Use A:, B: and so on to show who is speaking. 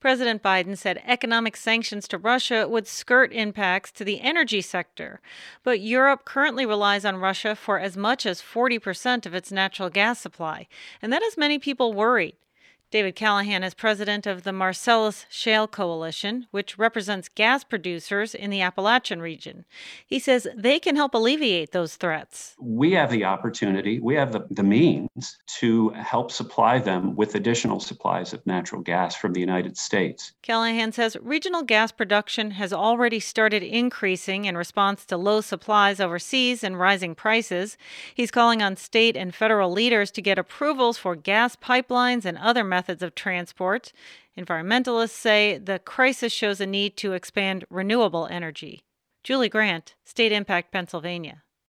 A: President Biden said economic sanctions to Russia would skirt impacts to the energy sector. But Europe currently relies on Russia for as much as 40% of its natural gas supply, and that has many people worried. David Callahan is president of the Marcellus Shale Coalition, which represents gas producers in the Appalachian region. He says they can help alleviate those threats.
B: We have the opportunity, we have the means to help supply them with additional supplies of natural gas from the United States.
A: Callahan says regional gas production has already started increasing in response to low supplies overseas and rising prices. He's calling on state and federal leaders to get approvals for gas pipelines and other methods of transport. Environmentalists say the crisis shows a need to expand renewable energy. Julie Grant, State Impact, Pennsylvania.